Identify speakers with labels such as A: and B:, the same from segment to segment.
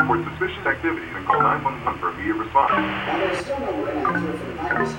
A: Report suspicious activity and call 911 for immediate response.
B: Now, there's still no word answer from the virus.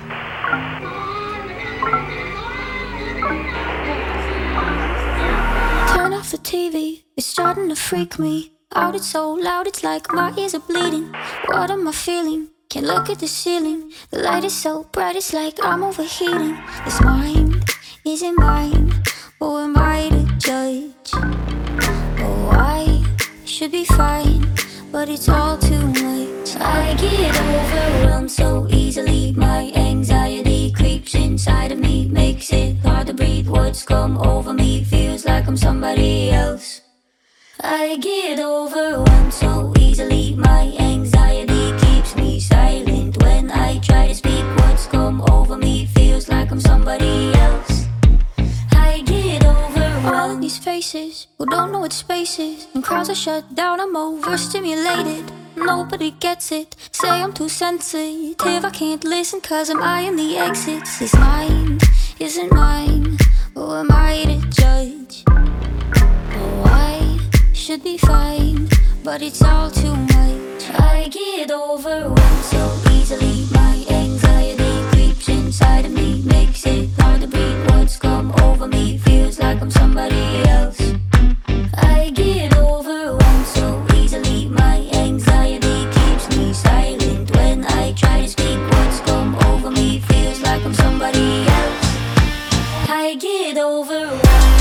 C: Turn off the TV, it's starting to freak me out. It's so loud, it's like my ears are bleeding. What am I feeling? Can't look at the ceiling. The light is so bright, it's like I'm overheating. This mind isn't mine. Who am I to judge? Oh, I should be fine, but it's all too much. I get overwhelmed so easily. My anxiety creeps inside of me, makes it hard to breathe. What's come over me feels like I'm somebody else. I get overwhelmed so easily. My anxiety keeps me silent. When I try to speak, what's come over me feels like I'm somebody else. I get overwhelmed. All of these faces who don't know what space is, and crowds are shut down, I'm overstimulated. Nobody gets it, say I'm too sensitive. I can't listen cause I'm eyeing the exits. This mind isn't mine. Who am I to judge? Oh, I should be fine, but it's all too much. I get overwhelmed so easily. My anxiety creeps inside of me, makes it hard to breathe. What's come over me feels like I'm somebody else. I get overwhelmed so easily. My anxiety keeps me silent. When I try to speak, what's come over me feels like I'm somebody else. I get overwhelmed.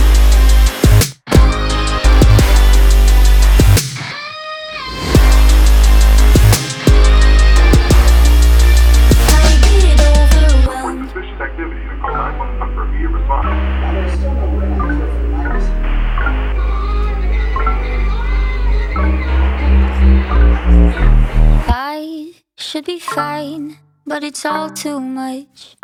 A: Activity and call 911 for immediate response.
B: Now, there's still no word answer from the virus.
C: I should be fine, but it's all too much.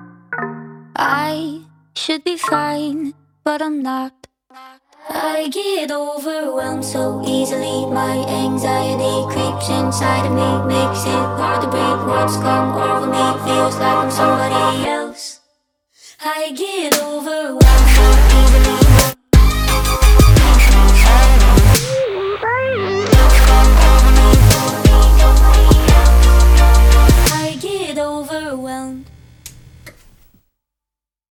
C: I should be fine, but I'm not. I get overwhelmed so easily. My anxiety creeps inside of me, makes it hard to breathe. What's come over me feels like I'm somebody else. I get